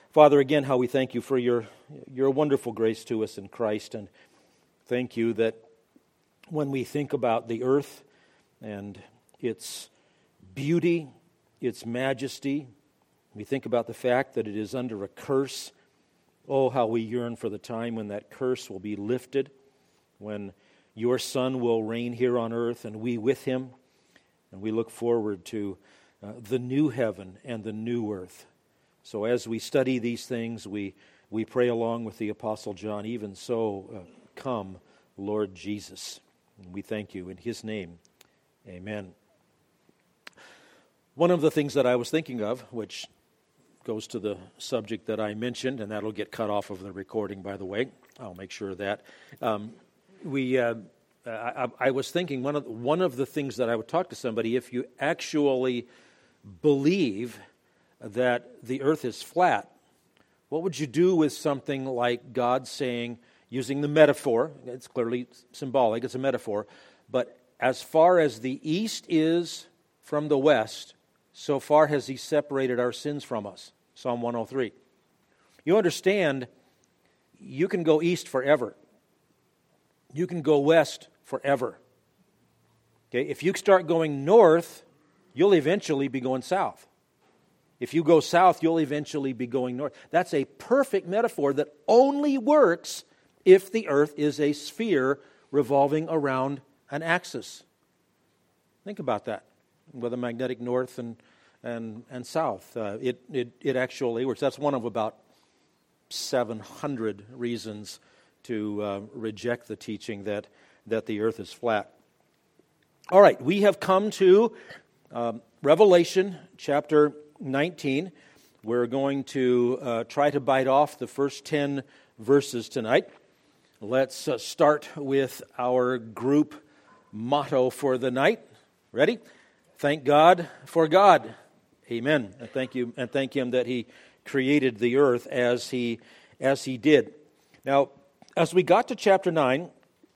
Father, again, how we thank you for your wonderful grace to us in Christ, and thank you that when we think about the earth and its beauty, its majesty, we think about the fact that it is under a curse. Oh, how we yearn for the time when that curse will be lifted, when your Son will reign here on earth and we with him, and we look forward to the new heaven and the new earth. So as we study these things, we pray along with the Apostle John, even so, come, Lord Jesus. And we thank you in his name. Amen. One of the things that I was thinking of, which goes to the subject that I mentioned, and that'll get cut off of the recording, by the way. I'll make sure of that. I was thinking one of the things that I would talk to somebody, if you actually believe that the earth is flat, what would you do with something like God saying, using the metaphor, it's clearly symbolic, it's a metaphor, but as far as the east is from the west, so far has he separated our sins from us. Psalm 103. You understand, you can go east forever. You can go west forever. Okay, if you start going north, you'll eventually be going south. If you go south, you'll eventually be going north. That's a perfect metaphor that only works if the earth is a sphere revolving around an axis. Think about that, with a magnetic north and south. It actually works. That's one of about 700 reasons to reject the teaching that the earth is flat. All right, we have come to Revelation chapter 19. We're going to try to bite off the first 10 verses tonight. Let's start with our group motto for the night. Ready? Thank God for God. Amen. And thank him that he created the earth as he did. Now, as we got to chapter 9,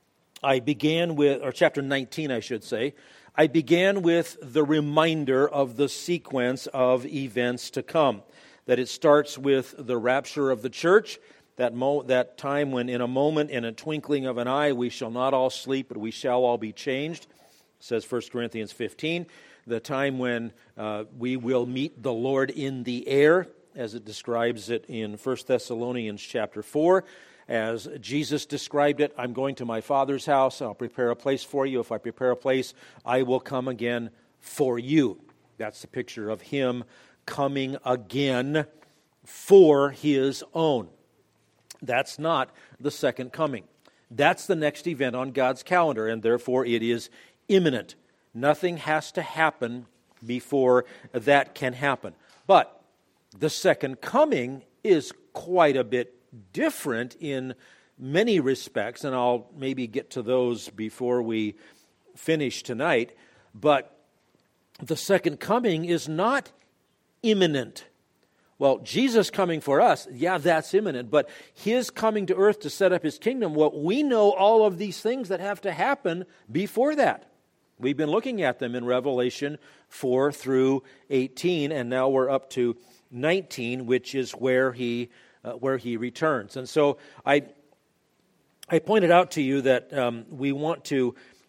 chapter 19, I should say, I began with the reminder of the sequence of events to come. That it starts with the rapture of the church, that time when in a moment, in a twinkling of an eye, we shall not all sleep, but we shall all be changed, says 1 Corinthians 15. The time when we will meet the Lord in the air, as it describes it in 1 Thessalonians chapter 4. As Jesus described it, I'm going to my Father's house, I'll prepare a place for you. If I prepare a place, I will come again for you. That's the picture of him coming again for his own. That's not the second coming. That's the next event on God's calendar, and therefore it is imminent. Nothing has to happen before that can happen. But the second coming is quite a bit different in many respects, and I'll maybe get to those before we finish tonight. But the second coming is not imminent. Well, Jesus coming for us, yeah, that's imminent, but his coming to earth to set up his kingdom, well, we know all of these things that have to happen before that. We've been looking at them in Revelation 4 through 18, and now we're up to 19, which is where he returns. And so I pointed out to you that we want to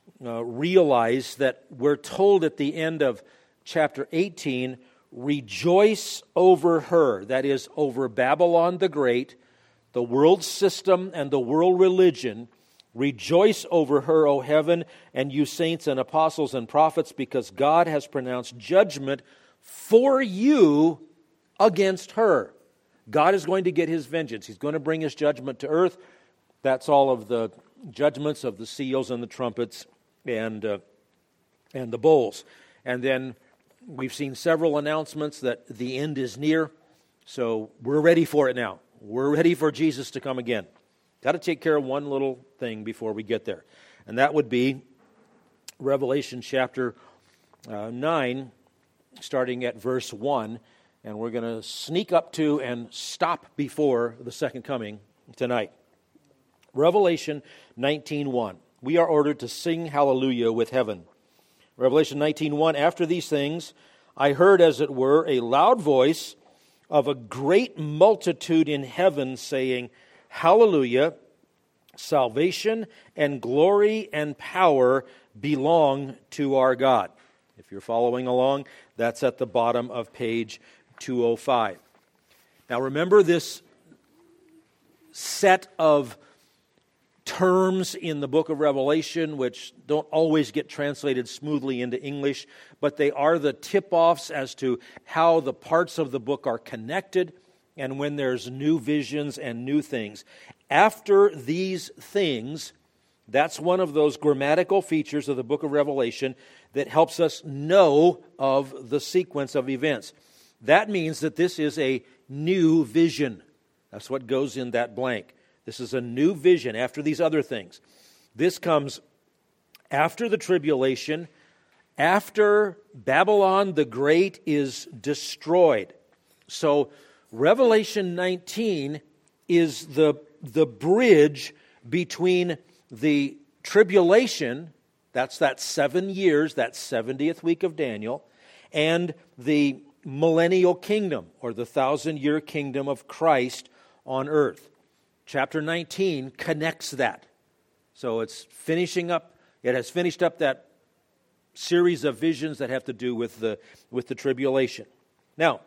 realize that we're told at the end of chapter 18, rejoice over her, that is, over Babylon the Great, the world system and the world religion. Rejoice over her, O heaven, and you saints and apostles and prophets, because God has pronounced judgment for you against her. God is going to get his vengeance. He's going to bring his judgment to earth. That's all of the judgments of the seals and the trumpets and the bowls. And then we've seen several announcements that the end is near. So we're ready for it now. We're ready for Jesus to come again. Got to take care of one little thing before we get there. And that would be Revelation chapter 9, starting at verse 1. And we're going to sneak up to and stop before the second coming tonight. Revelation 19:1. We are ordered to sing hallelujah with heaven. Revelation 19:1. After these things, I heard, as it were, a loud voice of a great multitude in heaven saying, Hallelujah, salvation and glory and power belong to our God. If you're following along, that's at the bottom of page 205. Now remember this set of terms in the book of Revelation which don't always get translated smoothly into English, but they are the tip-offs as to how the parts of the book are connected and when there's new visions and new things. After these things, that's one of those grammatical features of the book of Revelation that helps us know of the sequence of events. That means that this is a new vision. That's what goes in that blank. This is a new vision after these other things. This comes after the tribulation, after Babylon the Great is destroyed. So Revelation 19 is the bridge between the tribulation, that's that 7 years, that 70th week of Daniel, and the millennial kingdom, or the 1,000-year kingdom of Christ on earth. Chapter 19 connects that. So it's finishing up, it has finished up that series of visions that have to do with the tribulation. Now,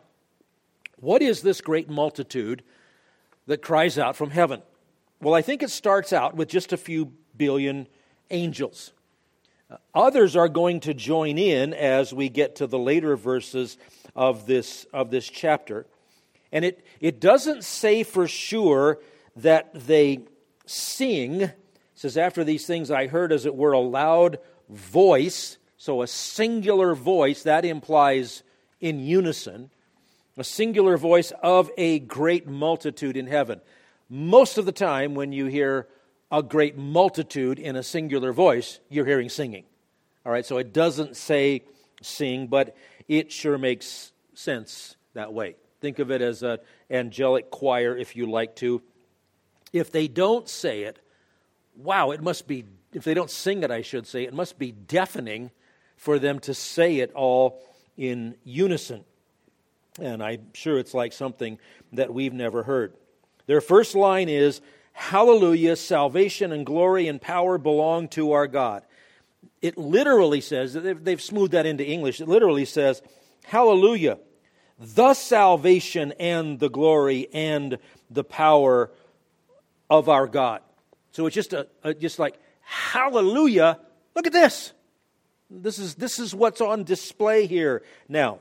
what is this great multitude that cries out from heaven? Well, I think it starts out with just a few billion angels. Others are going to join in as we get to the later verses of this chapter. And it doesn't say for sure that they sing. It says, after these things I heard, as it were, a loud voice. So a singular voice, that implies in unison. A singular voice of a great multitude in heaven. Most of the time when you hear a great multitude in a singular voice, you're hearing singing. All right, so it doesn't say sing, but it sure makes sense that way. Think of it as an angelic choir if you like to. If they don't say it, wow, it must be, if they don't sing it, I should say, it must be deafening for them to say it all in unison. And I'm sure it's like something that we've never heard. Their first line is, Hallelujah, salvation and glory and power belong to our God. It literally says, they've smoothed that into English, it literally says, Hallelujah, the salvation and the glory and the power of our God. So it's just like, Hallelujah, look at this. This is what's on display here now.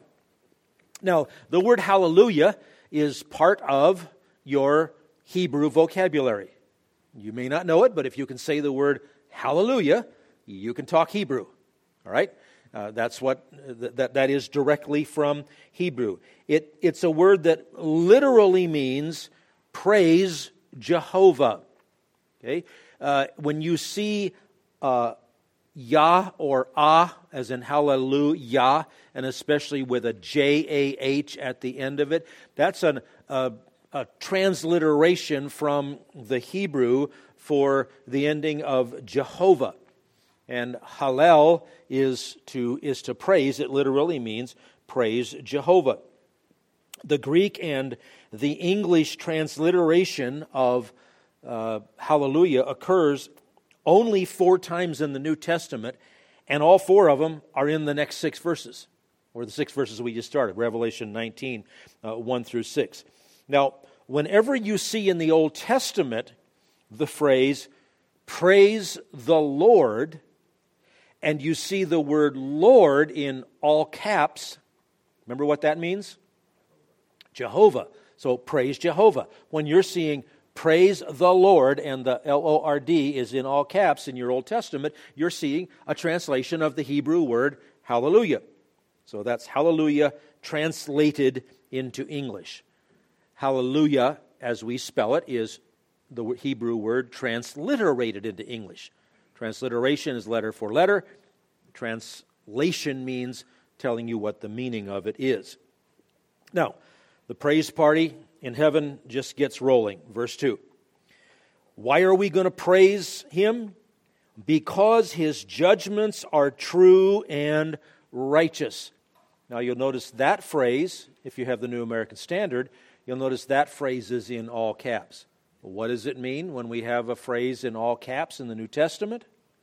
Now, the word hallelujah is part of your Hebrew vocabulary. You may not know it, but if you can say the word hallelujah, you can talk Hebrew. All right? That's what that is directly from Hebrew. It's a word that literally means praise Jehovah. Okay? When you see Yah or Ah, as in hallelujah, and especially with a J-A-H at the end of it, that's a transliteration from the Hebrew for the ending of Jehovah. And Hallel is to praise. It literally means praise Jehovah. The Greek and the English transliteration of hallelujah occurs only 4 times in the New Testament, and all 4 of them are in the next 6 verses, or the 6 verses we just started, Revelation 19, 1 through 6. Now, whenever you see in the Old Testament the phrase, praise the Lord, and you see the word Lord in all caps, remember what that means? Jehovah. So praise Jehovah. When you're seeing praise the Lord, and the L-O-R-D is in all caps in your Old Testament, you're seeing a translation of the Hebrew word hallelujah. So that's hallelujah translated into English. Hallelujah, as we spell it, is the Hebrew word transliterated into English. Transliteration is letter for letter. Translation means telling you what the meaning of it is. Now, the praise party in heaven just gets rolling. Verse 2. Why are we going to praise Him? Because His judgments are true and righteous. Now you'll notice that phrase, if you have the New American Standard, you'll notice that phrase is in all caps. What does it mean when we have a phrase in all caps in the New Testament?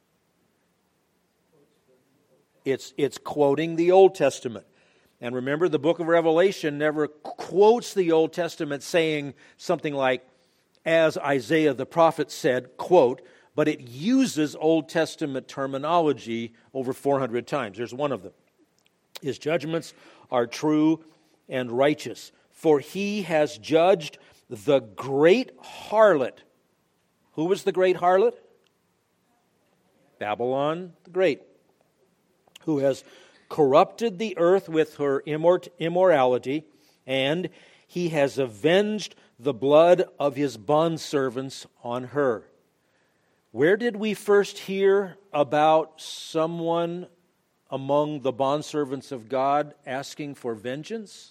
It's quoting the Old Testament. And remember, the book of Revelation never quotes the Old Testament saying something like, as Isaiah the prophet said, quote, but it uses Old Testament terminology over 400 times. There's one of them. His judgments are true and righteous, for he has judged the great harlot. Who was the great harlot? Babylon the Great, who has corrupted the earth with her immorality, and he has avenged the blood of his bondservants on her. Where did we first hear about someone among the bondservants of God asking for vengeance?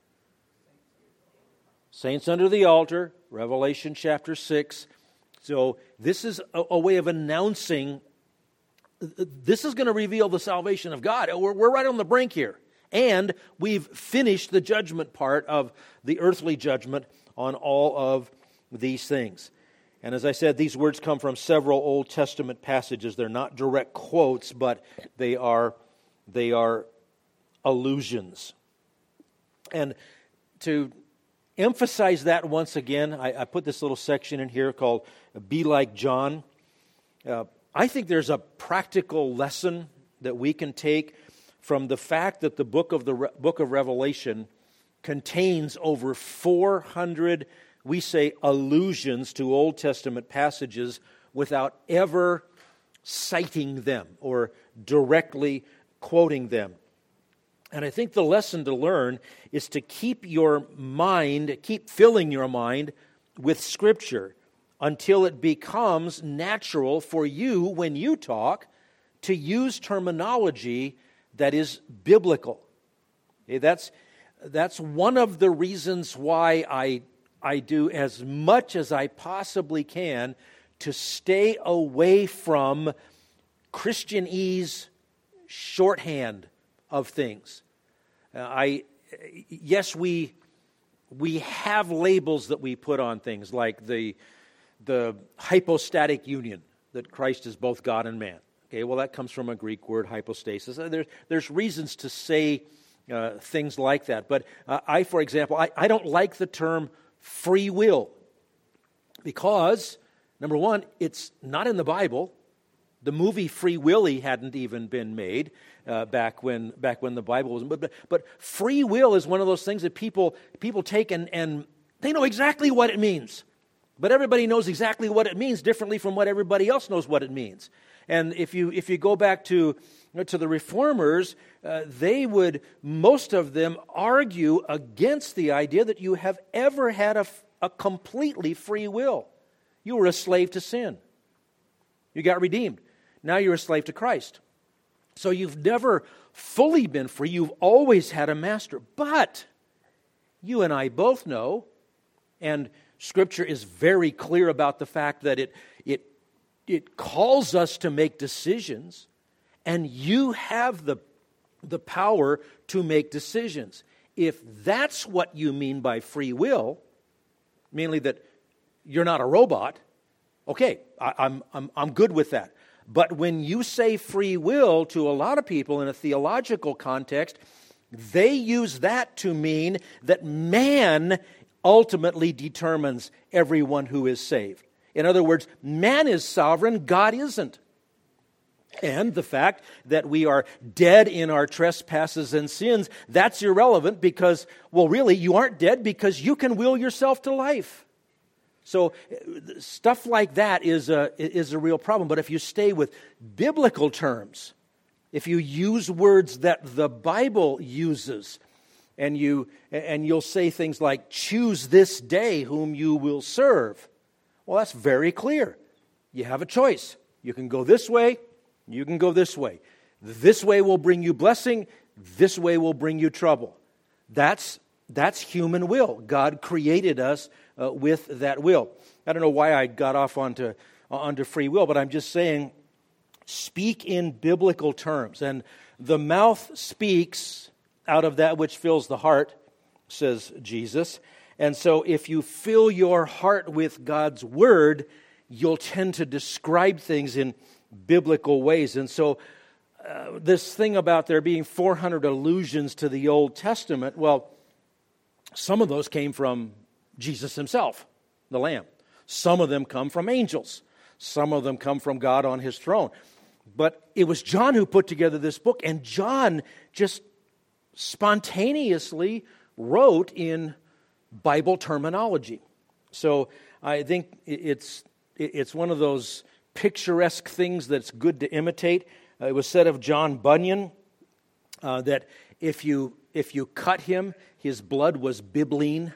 Saints under the altar, Revelation chapter 6. So this is a way of announcing, this is going to reveal the salvation of God. We're right on the brink here. And we've finished the judgment part of the earthly judgment on all of these things. And as I said, these words come from several Old Testament passages. They're not direct quotes, but they are allusions. And to emphasize that once again, I put this little section in here called Be Like John. I think there's a practical lesson that we can take from the fact that the book of Revelation contains over 400, we say, allusions to Old Testament passages without ever citing them or directly quoting them. And I think the lesson to learn is to keep filling your mind with Scripture until it becomes natural for you, when you talk, to use terminology that is biblical. Okay, that's one of the reasons why I do as much as I possibly can to stay away from Christianese shorthand of things. Yes, we have labels that we put on things, like the hypostatic union, that Christ is both God and man. Okay, well, that comes from a Greek word, hypostasis. There's reasons to say things like that. But for example, I don't like the term free will because, number one, it's not in the Bible. The movie Free Willy hadn't even been made back when the Bible was. But free will is one of those things that people take and they know exactly what it means. But everybody knows exactly what it means differently from what everybody else knows what it means. And if you go back to the Reformers, most of them argue against the idea that you have ever had a completely free will. You were a slave to sin. You got redeemed. Now you're a slave to Christ. So you've never fully been free. You've always had a master. But you and I both know, and Scripture is very clear about the fact that it calls us to make decisions, and you have the power to make decisions. If that's what you mean by free will, mainly that you're not a robot, okay, I'm good with that. But when you say free will to a lot of people in a theological context, they use that to mean that man ultimately determines everyone who is saved. In other words, man is sovereign, God isn't. And the fact that we are dead in our trespasses and sins, that's irrelevant because, well, really, you aren't dead because you can will yourself to life. So stuff like that is a real problem. But if you stay with biblical terms, if you use words that the Bible uses, and you'll say things like, choose this day whom you will serve, well, that's very clear. You have a choice. You can go this way, you can go this way. This way will bring you blessing, this way will bring you trouble. That's human will. God created us with that will. I don't know why I got off onto free will, but I'm just saying, speak in biblical terms. And the mouth speaks out of that which fills the heart. says Jesus. And so if you fill your heart with God's Word, you'll tend to describe things in biblical ways. And so this thing about there being 400 allusions to the Old Testament, well, some of those came from Jesus himself, the Lamb. Some of them come from angels. Some of them come from God on his throne. But it was John who put together this book, and John just spontaneously wrote in Bible terminology. So I think it's one of those picturesque things that's good to imitate. It was said of John Bunyan that if you cut him, his blood was bibline.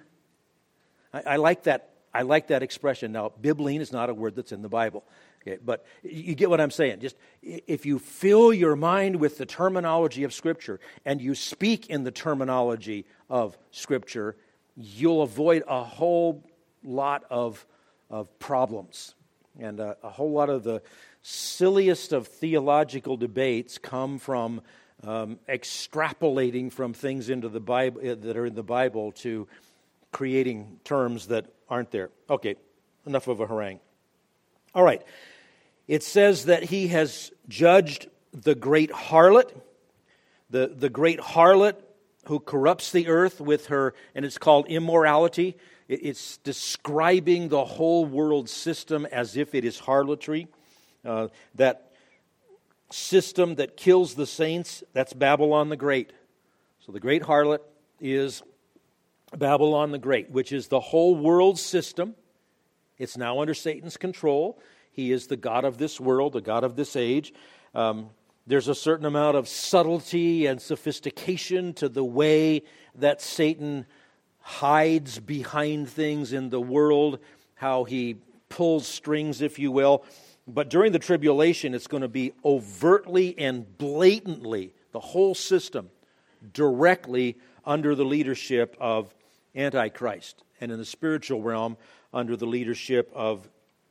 I like that. I like that expression. Now, bibline is not a word that's in the Bible, okay, but you get what I'm saying. Just if you fill your mind with the terminology of Scripture and you speak in the terminology of Scripture, you'll avoid a whole lot of problems. And a whole lot of the silliest of theological debates come from extrapolating from things into the Bible that are in the Bible to creating terms that aren't there. Okay, enough of a harangue. All right. It says that he has judged the great harlot, the great harlot who corrupts the earth with her, and it's called immorality. It's describing the whole world system as if it is harlotry. That system that kills the saints, that's Babylon the Great. So the great harlot is Babylon the Great, which is the whole world system. It's now under Satan's control. He is the god of this world, the god of this age. There's a certain amount of subtlety and sophistication to the way that Satan hides behind things in the world, how he pulls strings, if you will. But during the tribulation, it's going to be overtly and blatantly, the whole system, directly under the leadership of Antichrist, and in the spiritual realm, under the leadership of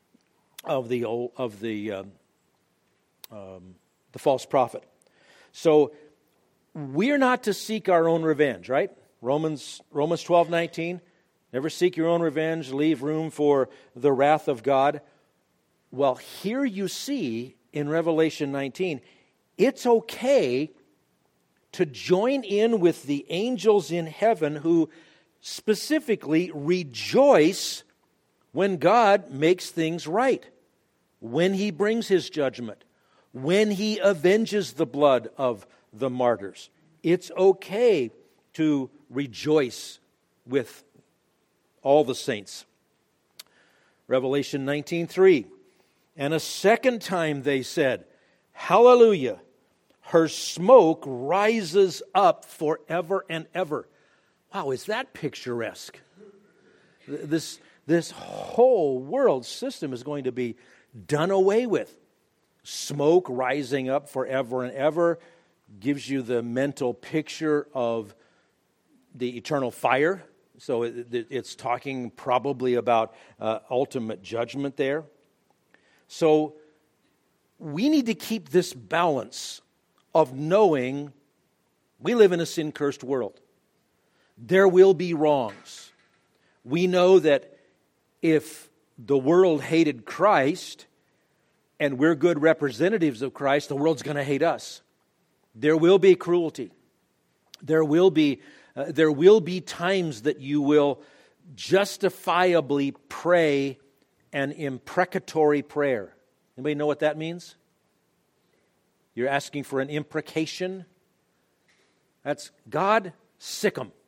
the false prophet. So we're not to seek our own revenge, right? Romans 12:19, never seek your own revenge, leave room for the wrath of God. Well, here you see in Revelation 19, it's okay to join in with the angels in heaven who specifically rejoice when God makes things right, when he brings his judgment, when he avenges the blood of the martyrs. It's okay to rejoice with all the saints. Revelation 19:3. And a second time they said, Hallelujah, her smoke rises up forever and ever. Wow, is that picturesque? This whole world system is going to be done away with. Smoke rising up forever and ever gives you the mental picture of the eternal fire. So it's talking probably about ultimate judgment there. So we need to keep this balance of knowing we live in a sin-cursed world. There will be wrongs. We know that if the world hated Christ and we're good representatives of Christ, the world's going to hate us. There will be cruelty. There will be times that you will justifiably pray an imprecatory prayer. Anybody know what that means? You're asking for an imprecation. That's God, sick 'em.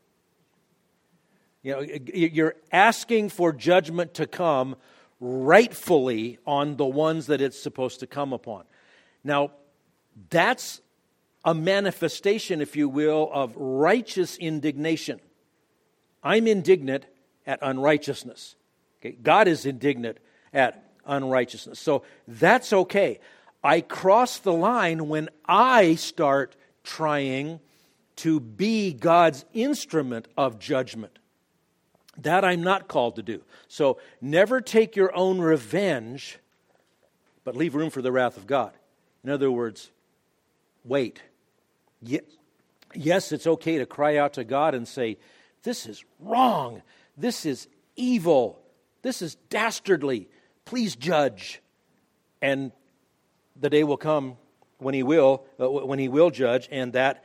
You know, you're asking for judgment to come rightfully on the ones that it's supposed to come upon. Now, that's a manifestation, if you will, of righteous indignation. I'm indignant at unrighteousness. Okay? God is indignant at unrighteousness. So that's okay. I cross the line when I start trying to be God's instrument of judgment. That I'm not called to do. So never take your own revenge, but leave room for the wrath of God. In other words, wait. Yes, it's okay to cry out to God and say, This is wrong. This is evil. This is dastardly. Please judge. And the day will come when He will judge, and that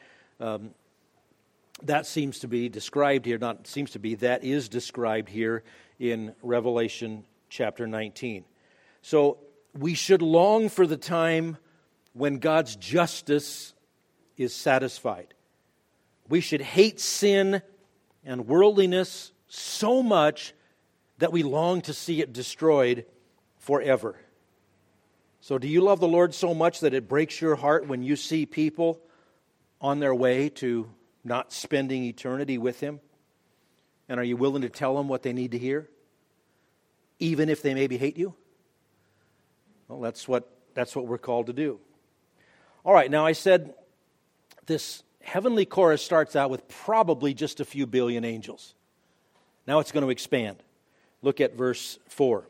seems to be described here. Not seems to be. That is described here in Revelation chapter 19. So we should long for the time when God's justice is satisfied. We should hate sin and worldliness so much that we long to see it destroyed forever. So do you love the Lord so much that it breaks your heart when you see people on their way to not spending eternity with Him? And are you willing to tell them what they need to hear, even if they maybe hate you? Well, that's what we're called to do. All right, now I said this heavenly chorus starts out with probably just a few billion angels. Now it's going to expand. Look at verse 4.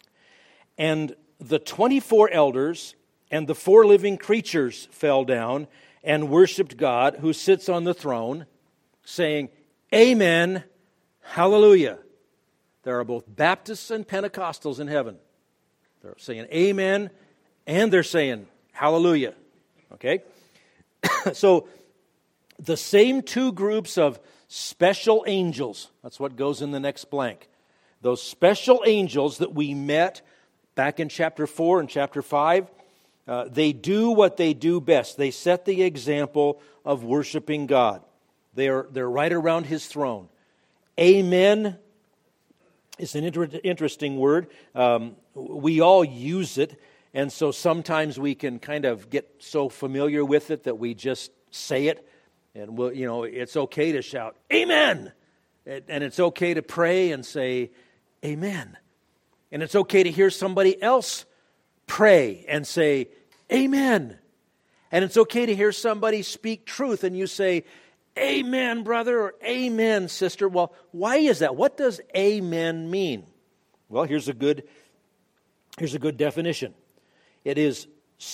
And the 24 elders and the 4 living creatures fell down and worshipped God who sits on the throne, saying, Amen, hallelujah. There are both Baptists and Pentecostals in heaven. They're saying amen, and they're saying hallelujah. Okay? So, the same 2 groups of special angels, that's what goes in the next blank. Those special angels that we met back in chapter 4 and chapter 5, they do what they do best. They set the example of worshiping God. They're right around His throne. Amen is an interesting word. We all use it, and so sometimes we can kind of get so familiar with it that we just say it. And it's okay to shout, Amen! And it's okay to pray and say, Amen. And it's okay to hear somebody else pray and say, Amen. And it's okay to hear somebody speak truth and you say, Amen, brother, or Amen, sister. Well, why is that? What does Amen mean? Well, here's a good definition. It is,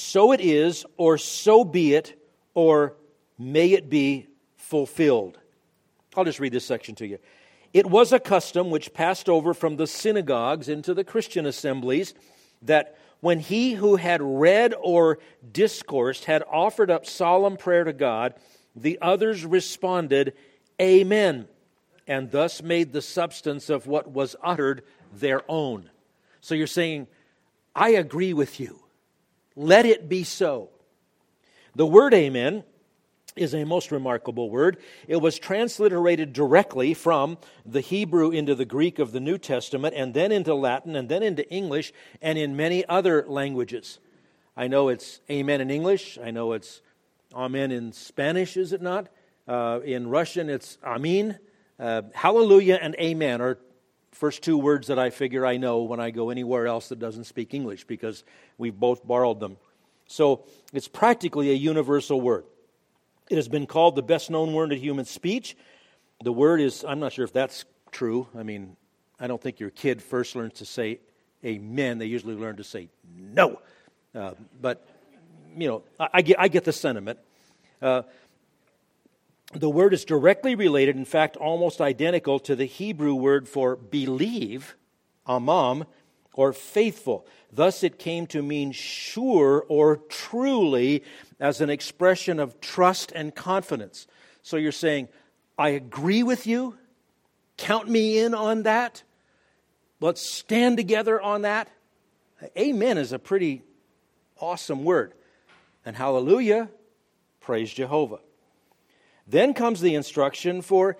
or so be it, or may it be fulfilled. I'll just read this section to you. It was a custom which passed over from the synagogues into the Christian assemblies that when he who had read or discoursed had offered up solemn prayer to God, the others responded, Amen, and thus made the substance of what was uttered their own. So you're saying, I agree with you. Let it be so. The word Amen is a most remarkable word. It was transliterated directly from the Hebrew into the Greek of the New Testament, and then into Latin, and then into English, and in many other languages. I know it's Amen in English. I know it's Amen in Spanish, is it not? In Russian, it's Amin. Hallelujah and Amen are first 2 words that I figure I know when I go anywhere else that doesn't speak English, because we've both borrowed them. So it's practically a universal word. It has been called the best-known word in human speech. The word is, I'm not sure if that's true. I mean, I don't think your kid first learns to say amen. They usually learn to say no. But, I get the sentiment. The word is directly related, in fact, almost identical to the Hebrew word for believe, amam, or faithful. Thus it came to mean sure or truly as an expression of trust and confidence. So you're saying, I agree with you. Count me in on that. Let's stand together on that. Amen is a pretty awesome word. And hallelujah, praise Jehovah. Then comes the instruction for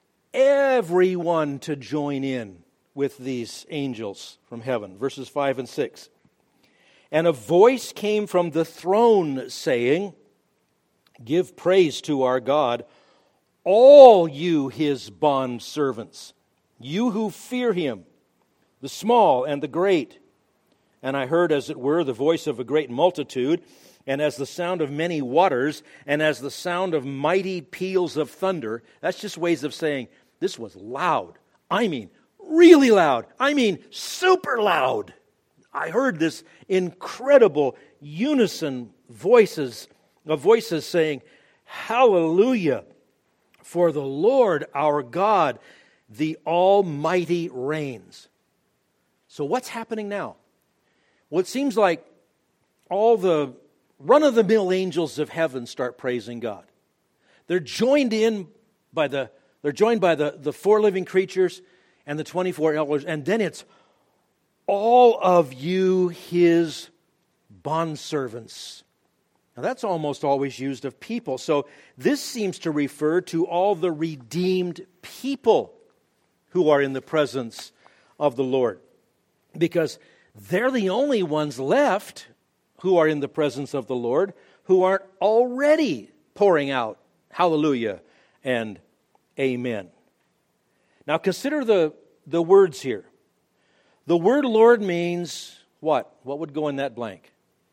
everyone to join in with these angels from heaven. Verses 5 and 6. And a voice came from the throne saying, Give praise to our God, all you His bondservants, you who fear Him, the small and the great. And I heard, as it were, the voice of a great multitude, and as the sound of many waters, and as the sound of mighty peals of thunder. That's just ways of saying, this was loud. I mean, really loud. I mean, super loud. I heard this incredible unison voices saying, Hallelujah, For the Lord our God, the Almighty reigns. So what's happening now? Well, it seems like all the run-of-the-mill angels of heaven start praising God. They're joined by the four living creatures and the 24 elders, and then it's all of you, His bondservants. Now that's almost always used of people. So this seems to refer to all the redeemed people who are in the presence of the Lord, because they're the only ones left who are in the presence of the Lord who aren't already pouring out hallelujah and amen. Now consider the words here. The word Lord means what? What would go in that blank?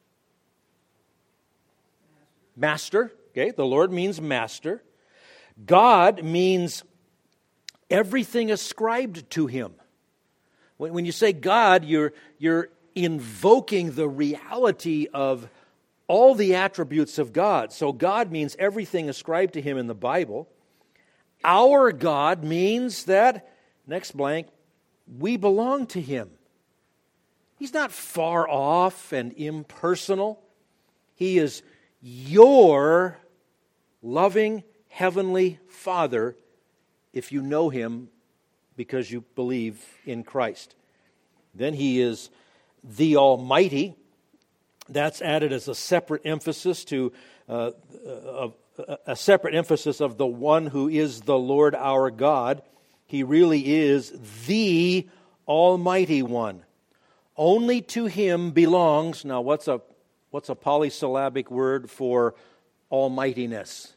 Master. Okay, the Lord means master. God means everything ascribed to Him. When you say God, you're invoking the reality of all the attributes of God. So God means everything ascribed to Him in the Bible. Our God means that, next blank, we belong to Him. He's not far off and impersonal. He is your loving Heavenly Father if you know Him because you believe in Christ. Then He is the Almighty. That's added as a separate emphasis to a separate emphasis of the one who is the Lord our God. He really is the Almighty One. Only to Him belongs, now what's a polysyllabic word for almightiness?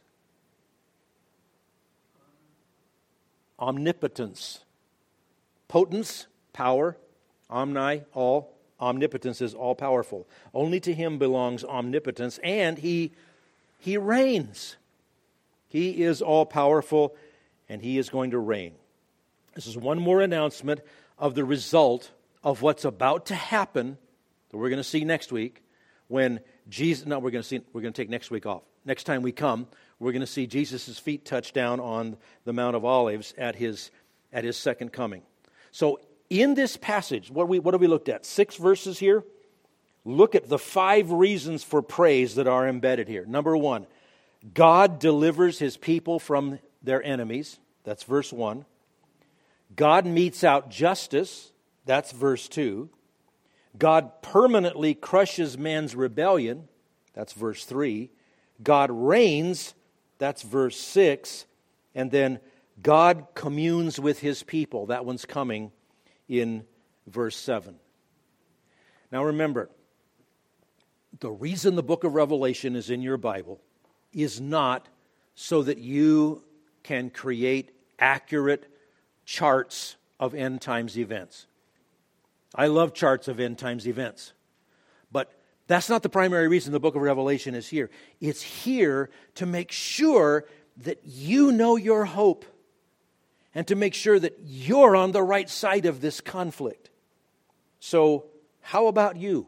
Omnipotence. Potence, power. Omni, all. Omnipotence is all-powerful. Only to Him belongs omnipotence, and He reigns. He is all-powerful, and He is going to reign. This is one more announcement of the result of what's about to happen that we're going to see next week when Jesus, no, we're going to take next week off. Next time we come, we're going to see Jesus' feet touch down on the Mount of Olives at His second coming. So in this passage, what have we looked at? 6 verses here. Look at the 5 reasons for praise that are embedded here. Number 1, God delivers His people from their enemies. That's verse 1. God metes out justice. That's verse 2. God permanently crushes man's rebellion. That's verse 3. God reigns. That's verse 6. And then God communes with His people. That one's coming in verse 7. Now remember, the reason the book of Revelation is in your Bible is not so that you can create accurate charts of end times events. I love charts of end times events. But that's not the primary reason the book of Revelation is here. It's here to make sure that you know your hope and to make sure that you're on the right side of this conflict. So, how about you?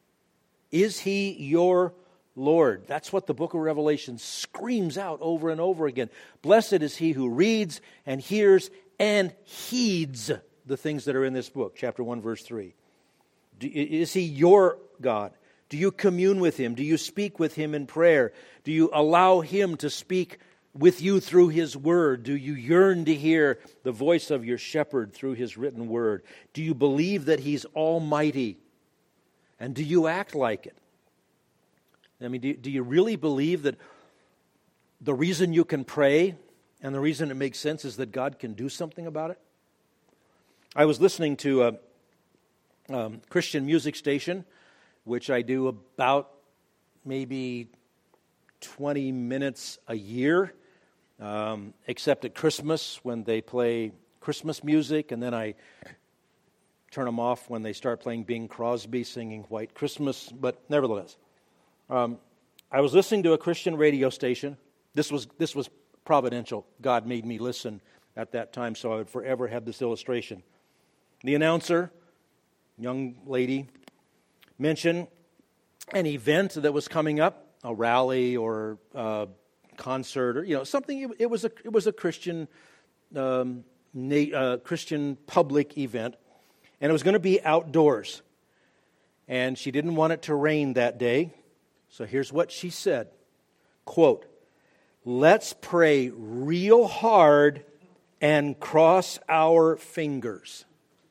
Is He your Lord? That's what the book of Revelation screams out over and over again. Blessed is he who reads and hears and heeds the things that are in this book. Chapter 1, verse 3. Is He your God? Do you commune with Him? Do you speak with Him in prayer? Do you allow Him to speak with you through His Word? Do you yearn to hear the voice of your shepherd through His written Word? Do you believe that He's almighty? And do you act like it? I mean, do you really believe that the reason you can pray and the reason it makes sense is that God can do something about it? I was listening to a Christian music station, which I do about maybe 20 minutes a year, except at Christmas when they play Christmas music, and then I turn them off when they start playing Bing Crosby singing White Christmas, but nevertheless. I was listening to a Christian radio station. This was providential. God made me listen at that time, so I would forever have this illustration. The announcer, young lady, mentioned an event that was coming up, a rally or concert or something. It was a Christian Christian public event, and it was going to be outdoors. And she didn't want it to rain that day, so here's what she said, quote, "Let's pray real hard and cross our fingers."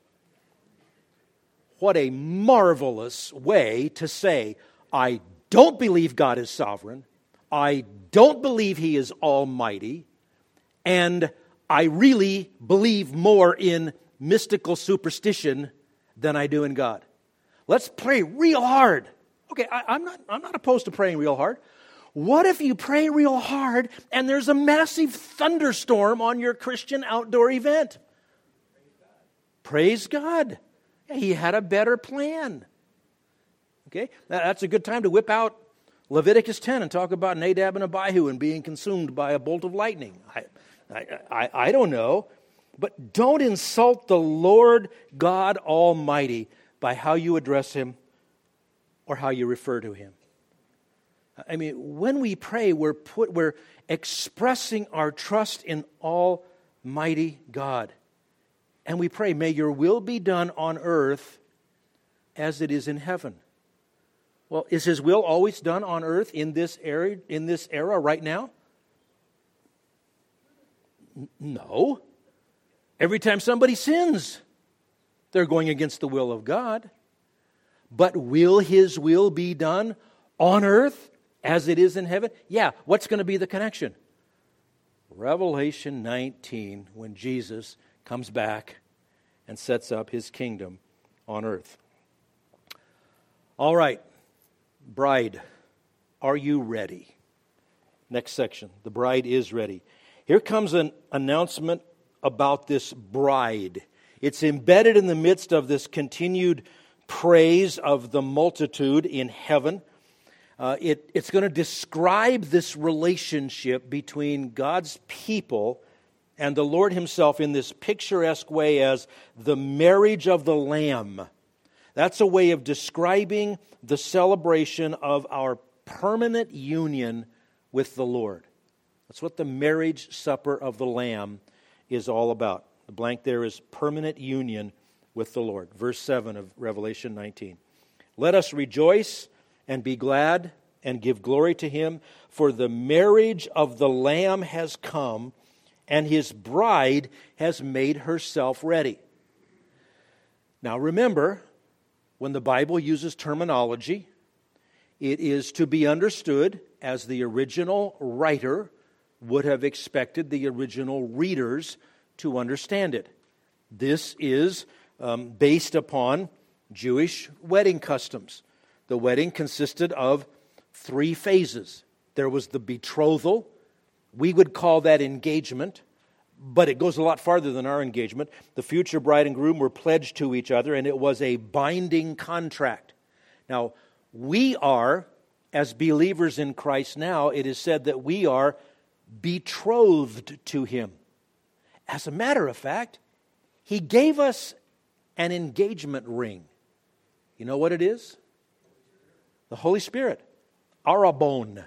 What a marvelous way to say, I don't believe God is sovereign, I don't believe He is almighty, and I really believe more in mystical superstition than I do in God. Let's pray real hard. Okay, I'm not opposed to praying real hard. What if you pray real hard and there's a massive thunderstorm on your Christian outdoor event? Praise God. He had a better plan. Okay, that's a good time to whip out Leviticus 10 and talk about Nadab and Abihu and being consumed by a bolt of lightning. I don't know, but don't insult the Lord God Almighty by how you address Him or how you refer to Him. I mean, when we pray, we're expressing our trust in Almighty God. And we pray, may your will be done on earth as it is in heaven. Well, is His will always done on earth in this era right now? No. Every time somebody sins, they're going against the will of God. But will His will be done on earth as it is in heaven? Yeah. What's going to be the connection? Revelation 19, when Jesus comes back and sets up His kingdom on earth. All right. Bride, are you ready? Next section. The bride is ready. Here comes an announcement about this bride. It's embedded in the midst of this continued praise of the multitude in heaven. It's going to describe this relationship between God's people and the Lord Himself in this picturesque way as the marriage of the Lamb. That's a way of describing the celebration of our permanent union with the Lord. That's what the marriage supper of the Lamb is all about. The blank there is permanent union with the Lord. Verse 7 of Revelation 19. Let us rejoice and be glad and give glory to Him, for the marriage of the Lamb has come, and His bride has made herself ready. Now remember, when the Bible uses terminology, it is to be understood as the original writer would have expected the original readers to understand it. This is based upon Jewish wedding customs. The wedding consisted of 3 phases. There was the betrothal. We would call that engagement, but it goes a lot farther than our engagement. The future bride and groom were pledged to each other, and it was a binding contract. Now, we are, as believers in Christ now, it is said that we are betrothed to Him. As a matter of fact, He gave us an engagement ring. You know what it is? The Holy Spirit. Arrabon.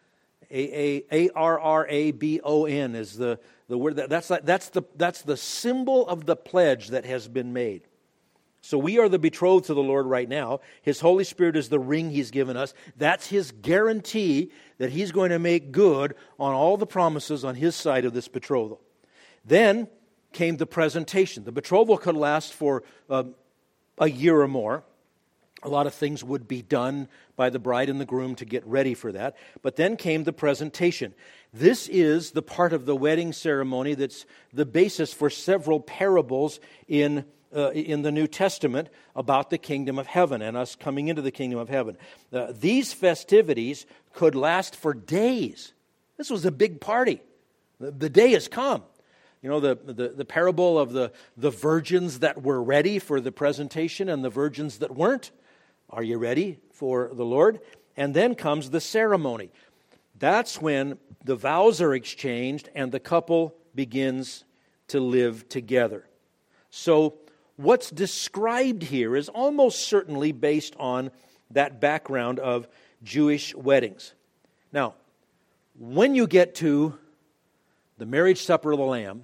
A-R-R-A-B-O-N is the word. That's the symbol of the pledge that has been made. So we are the betrothed to the Lord right now. His Holy Spirit is the ring He's given us. That's His guarantee that He's going to make good on all the promises on His side of this betrothal. Then came the presentation. The betrothal could last for a year or more. A lot of things would be done by the bride and the groom to get ready for that. But then came the presentation. This is the part of the wedding ceremony that's the basis for several parables in the New Testament about the kingdom of heaven and us coming into the kingdom of heaven. These festivities could last for days. This was a big party. The day has come. You know, the parable of the virgins that were ready for the presentation and the virgins that weren't. Are you ready for the Lord? And then comes the ceremony. That's when the vows are exchanged and the couple begins to live together. So what's described here is almost certainly based on that background of Jewish weddings. Now, when you get to the marriage supper of the Lamb,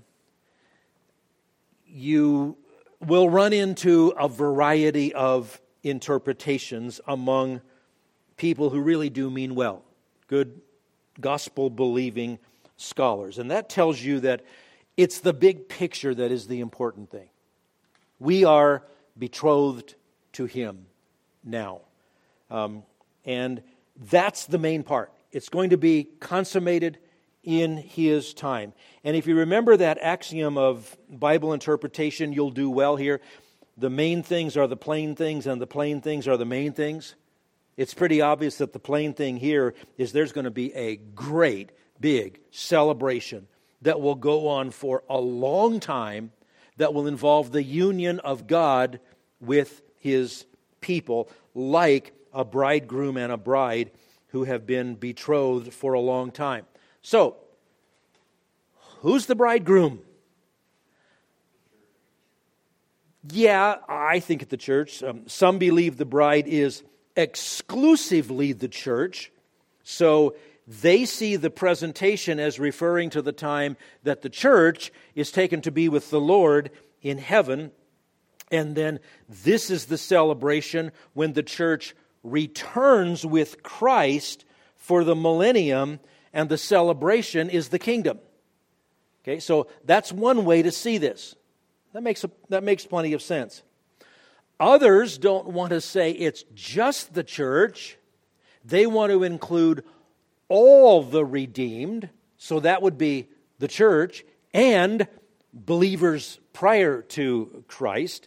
you will run into a variety of interpretations among people who really do mean well, good gospel-believing scholars. And that tells you that it's the big picture that is the important thing. We are betrothed to Him now. And that's the main part. It's going to be consummated in His time. And if you remember that axiom of Bible interpretation, you'll do well here. The main things are the plain things, and the plain things are the main things. It's pretty obvious that the plain thing here is there's going to be a great, big celebration that will go on for a long time, that will involve the union of God with His people, like a bridegroom and a bride who have been betrothed for a long time. So, who's the bridegroom? Yeah, I think at the church. Some believe the bride is exclusively the church. So, they see the presentation as referring to the time that the church is taken to be with the Lord in heaven. And then this is the celebration when the church returns with Christ for the millennium, and the celebration is the kingdom. Okay, so that's one way to see this. That makes plenty of sense. Others don't want to say it's just the church. They want to include all the redeemed, so that would be the church, and believers prior to Christ.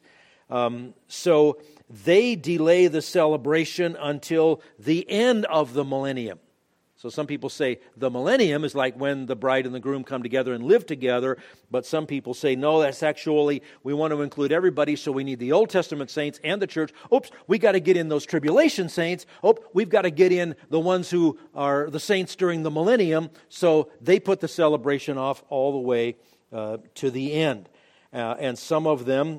So they delay the celebration until the end of the millennium. So some people say the millennium is like when the bride and the groom come together and live together, but some people say, no, that's actually, we want to include everybody, so we need the Old Testament saints and the church. Oops, we got to get in those tribulation saints. We've got to get in the ones who are the saints during the millennium, so they put the celebration off all the way to the end. And some of them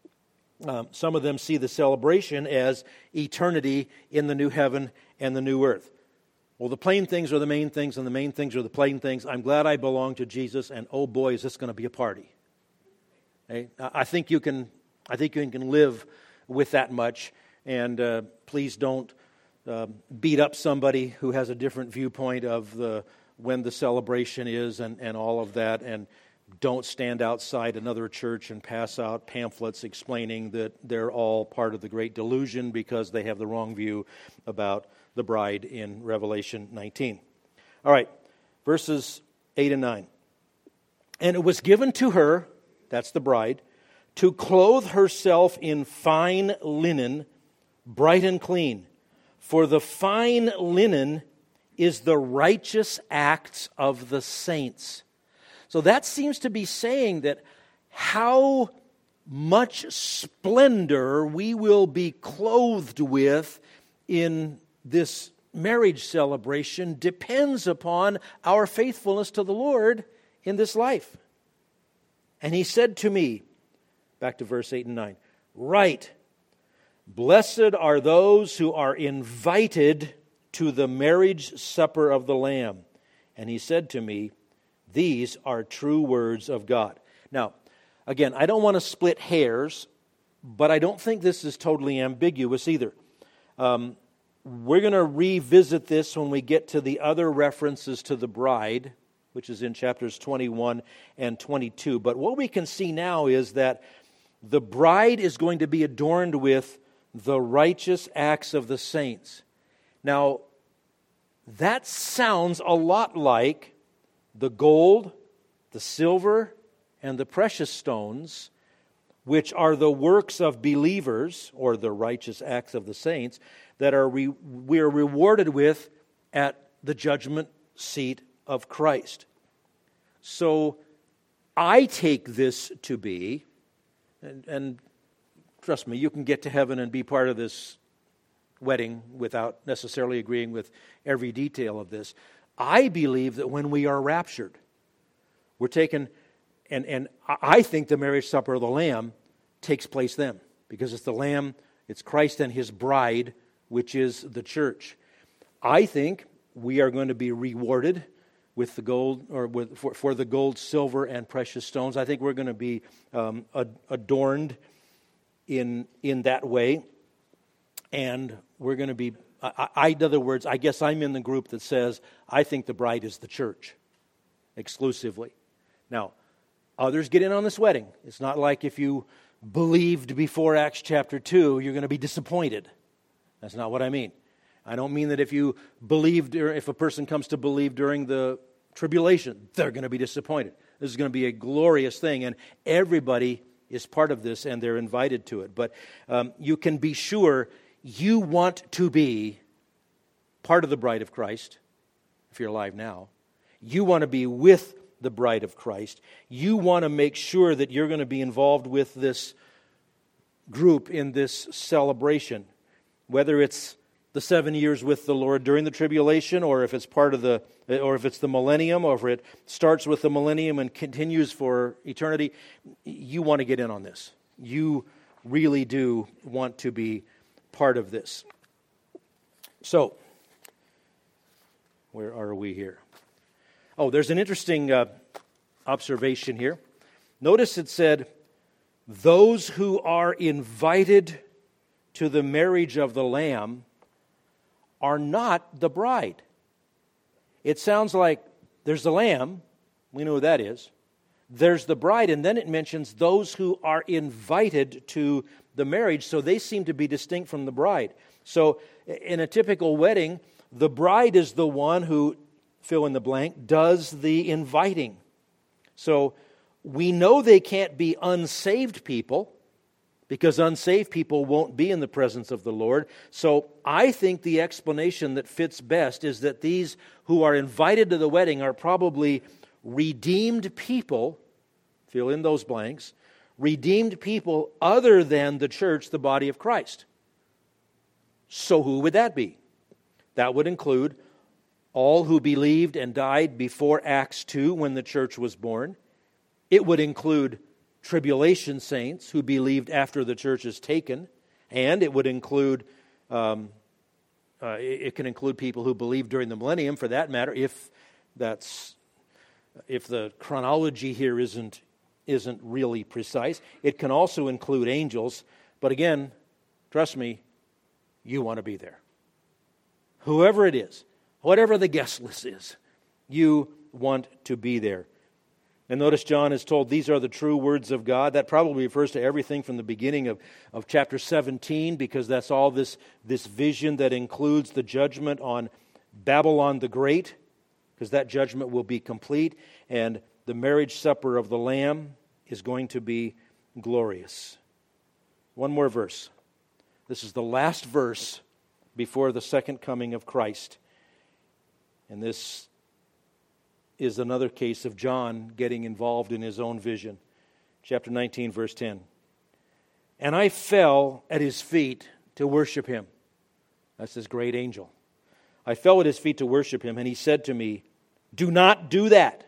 see the celebration as eternity in the new heaven and the new earth. Well, the plain things are the main things, and the main things are the plain things. I'm glad I belong to Jesus, and oh boy, is this going to be a party. Okay? I think you can live with that much, and please don't beat up somebody who has a different viewpoint of when the celebration is and all of that, and don't stand outside another church and pass out pamphlets explaining that they're all part of the great delusion because they have the wrong view about the bride in Revelation 19. All right, verses 8 and 9. And it was given to her, that's the bride, to clothe herself in fine linen, bright and clean. For the fine linen is the righteous acts of the saints. So that seems to be saying that how much splendor we will be clothed with in this marriage celebration depends upon our faithfulness to the Lord in this life. And he said to me, back to verse 8 and 9, "Write, blessed are those who are invited to the marriage supper of the Lamb." And he said to me, "These are true words of God." Now, again, I don't want to split hairs, but I don't think this is totally ambiguous either. We're going to revisit this when we get to the other references to the bride, which is in chapters 21 and 22. But what we can see now is that the bride is going to be adorned with the righteous acts of the saints. Now, that sounds a lot like the gold, the silver, and the precious stones, which are the works of believers, or the righteous acts of the saints, that we are rewarded with at the judgment seat of Christ. So I take this to be, and trust me, you can get to heaven and be part of this wedding without necessarily agreeing with every detail of this. I believe that when we are raptured, we're taken, and I think the marriage supper of the Lamb takes place then, because it's the Lamb, it's Christ and His bride, which is the church. I think we are going to be rewarded with the gold, or for the gold, silver, and precious stones. I think we're going to be adorned in that way, and we're going to be. In other words, I guess I'm in the group that says I think the bride is the church exclusively. Now, others get in on this wedding. It's not like if you believed before Acts chapter 2, you're going to be disappointed. That's not what I mean. I don't mean that if you believed, or if a person comes to believe during the tribulation, they're going to be disappointed. This is going to be a glorious thing, and everybody is part of this, and they're invited to it. But you can be sure you want to be part of the bride of Christ, if you're alive now. You want to be with the bride of Christ. You want to make sure that you're going to be involved with this group in this celebration, whether it's the 7 years with the Lord during the tribulation, or if it's or if it's the millennium, or if it starts with the millennium and continues for eternity. You want to get in on this. You really do want to be part of this. So, where are we here? Oh, there's an interesting observation here. Notice it said, those who are invited to the marriage of the Lamb are not the bride. It sounds like there's the Lamb, we know who that is. There's the bride, and then it mentions those who are invited to the marriage, so they seem to be distinct from the bride. So in a typical wedding, the bride is the one who, fill in the blank, does the inviting. So we know they can't be unsaved people, because unsaved people won't be in the presence of the Lord. So I think the explanation that fits best is that these who are invited to the wedding are probably redeemed people, fill in those blanks, redeemed people other than the church, the body of Christ. So who would that be? That would include all who believed and died before Acts 2 when the church was born. It would include tribulation saints who believed after the church is taken, and it would include it can include people who believed during the millennium, for that matter, if the chronology here isn't really precise. It can also include angels, but again, trust me, you want to be there. Whoever it is, whatever the guest list is, you want to be there. And notice John is told these are the true words of God. That probably refers to everything from the beginning of chapter 17, because that's all this vision that includes the judgment on Babylon the Great, because that judgment will be complete, and the marriage supper of the Lamb is going to be glorious. One more verse. This is the last verse before the second coming of Christ. And this is another case of John getting involved in his own vision. Chapter 19, verse 10. And I fell at his feet to worship him. That's this great angel. I fell at his feet to worship him, and he said to me, do not do that.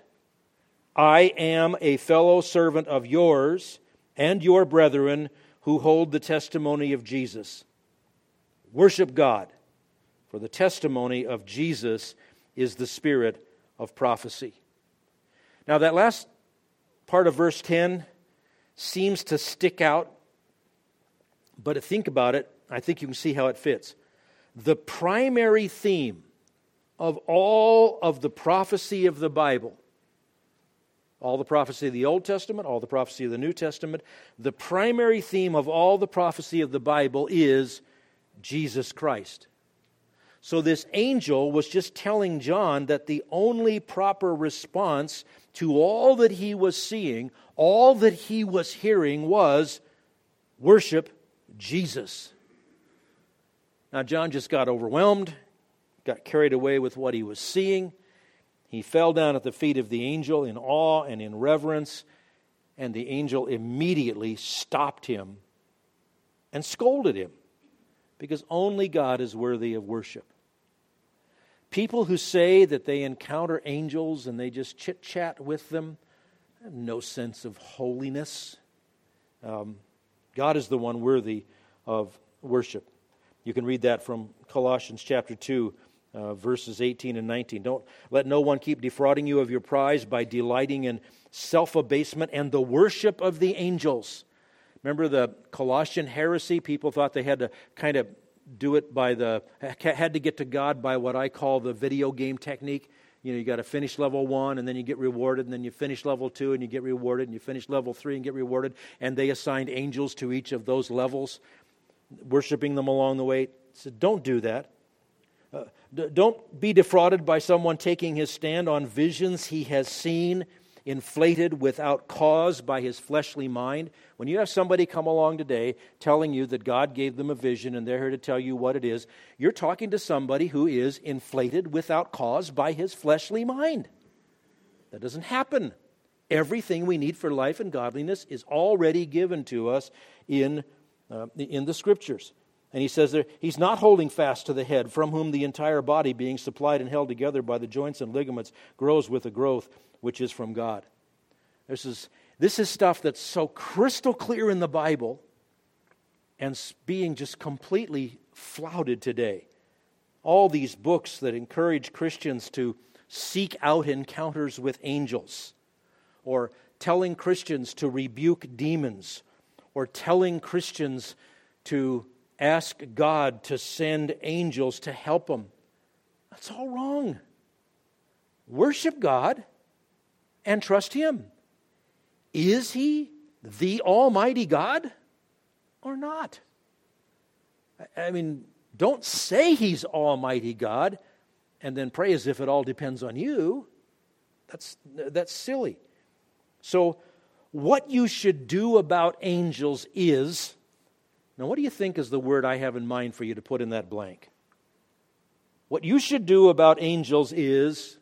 I am a fellow servant of yours and your brethren who hold the testimony of Jesus. Worship God, for the testimony of Jesus is the spirit of prophecy. Now that last part of verse 10 seems to stick out, but to think about it, I think you can see how it fits. The primary theme of all of the prophecy of the Bible, all the prophecy of the Old Testament, all the prophecy of the New Testament, the primary theme of all the prophecy of the Bible is Jesus Christ. So this angel was just telling John that the only proper response to all that he was seeing, all that he was hearing, was worship Jesus. Now John just got overwhelmed, got carried away with what he was seeing. He fell down at the feet of the angel in awe and in reverence, and the angel immediately stopped him and scolded him, because only God is worthy of worship. People who say that they encounter angels and they just chit-chat with them have no sense of holiness. God is the one worthy of worship. You can read that from Colossians chapter 2, verses 18 and 19. Don't let no one keep defrauding you of your prize by delighting in self-abasement and the worship of the angels. Remember the Colossian heresy? People thought they had to kind of do it had to get to God by what I call the video game technique. You know, you got to finish level 1 and then you get rewarded, and then you finish level 2 and you get rewarded, and you finish level 3 and get rewarded, and they assigned angels to each of those levels, worshiping them along the way. So don't do that. Don't be defrauded by someone taking his stand on visions he has seen, inflated without cause by his fleshly mind. When you have somebody come along today telling you that God gave them a vision and they're here to tell you what it is, you're talking to somebody who is inflated without cause by his fleshly mind. That doesn't happen. Everything we need for life and godliness is already given to us in the Scriptures. And he says there, he's not holding fast to the head, from whom the entire body, being supplied and held together by the joints and ligaments, grows with a growth which is from God. This is stuff that's so crystal clear in the Bible and being just completely flouted today. All these books that encourage Christians to seek out encounters with angels, or telling Christians to rebuke demons, or telling Christians to ask God to send angels to help them. That's all wrong. Worship God and trust Him. Is He the Almighty God or not? I mean, don't say He's Almighty God and then pray as if it all depends on you. That's silly. So, what you should do about angels is... Now, what do you think is the word I have in mind for you to put in that blank? What you should do about angels is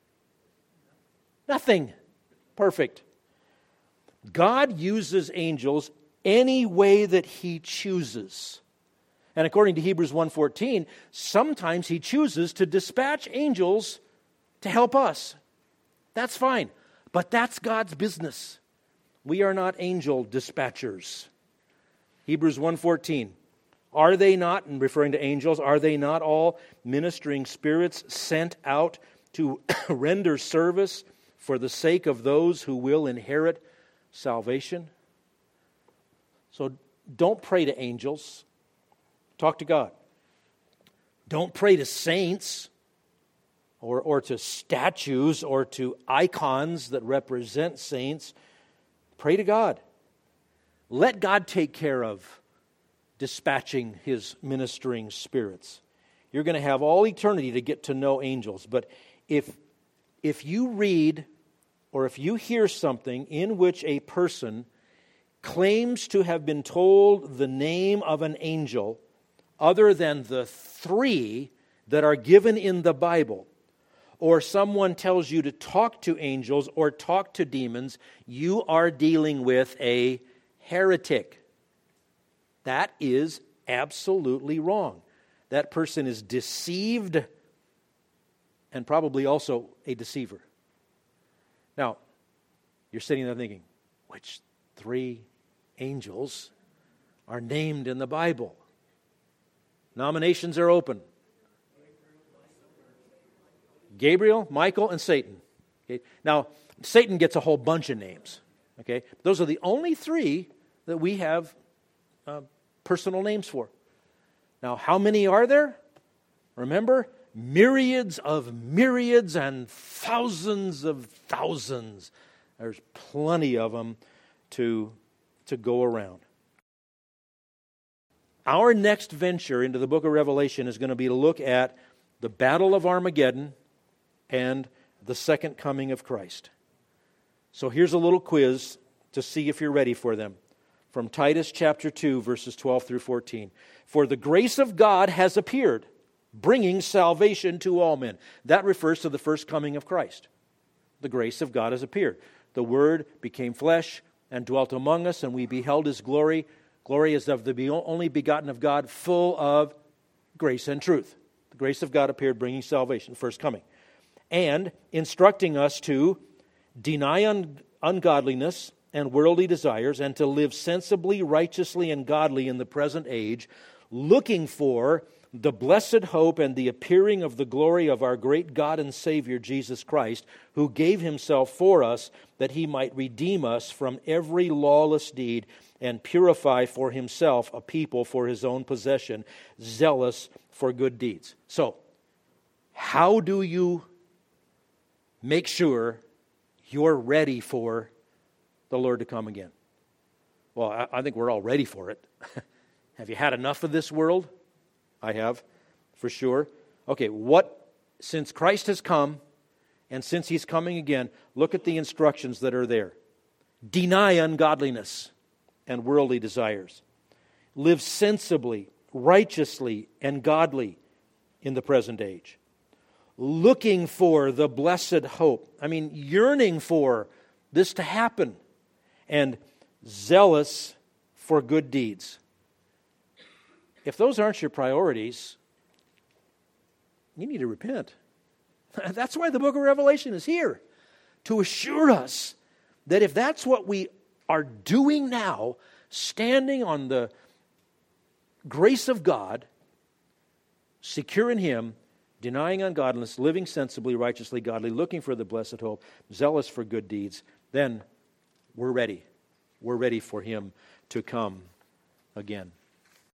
nothing. Perfect. God uses angels any way that He chooses. And according to Hebrews 1:14, sometimes He chooses to dispatch angels to help us. That's fine. But that's God's business. We are not angel dispatchers. Hebrews 1:14, are they not, and referring to angels, are they not all ministering spirits sent out to render service for the sake of those who will inherit salvation? So don't pray to angels. Talk to God. Don't pray to saints or to statues or to icons that represent saints. Pray to God. Let God take care of dispatching His ministering spirits. You're going to have all eternity to get to know angels. But if you read or if you hear something in which a person claims to have been told the name of an angel other than the 3 that are given in the Bible, or someone tells you to talk to angels or talk to demons, you are dealing with a heretic. That is absolutely wrong. That person is deceived and probably also a deceiver. Now, you're sitting there thinking, which 3 angels are named in the Bible? Nominations are open. Gabriel, Michael, and Satan. Okay. Now, Satan gets a whole bunch of names. Okay, those are the only 3 that we have personal names for. Now, how many are there? Remember, myriads of myriads and thousands of thousands. There's plenty of them to go around. Our next venture into the book of Revelation is going to be to look at the Battle of Armageddon and the second coming of Christ. So here's a little quiz to see if you're ready for them. From Titus chapter 2, verses 12 through 14. For the grace of God has appeared, bringing salvation to all men. That refers to the first coming of Christ. The grace of God has appeared. The Word became flesh and dwelt among us, and we beheld His glory. Glory is of the only begotten of God, full of grace and truth. The grace of God appeared, bringing salvation, first coming. And instructing us to deny ungodliness and worldly desires, and to live sensibly, righteously, and godly in the present age, looking for the blessed hope and the appearing of the glory of our great God and Savior Jesus Christ, who gave himself for us that he might redeem us from every lawless deed and purify for himself a people for his own possession, zealous for good deeds. So, how do you make sure you're ready for the Lord to come again? Well, I think we're all ready for it. Have you had enough of this world? I have, for sure. Okay, since Christ has come, and since he's coming again, look at the instructions that are there. Deny ungodliness and worldly desires. Live sensibly, righteously, and godly in the present age. Looking for the blessed hope. Yearning for this to happen. And zealous for good deeds. If those aren't your priorities, you need to repent. That's why the book of Revelation is here, to assure us that if that's what we are doing now, standing on the grace of God, secure in Him, denying ungodliness, living sensibly, righteously, godly, looking for the blessed hope, zealous for good deeds, then we're ready. We're ready for Him to come again.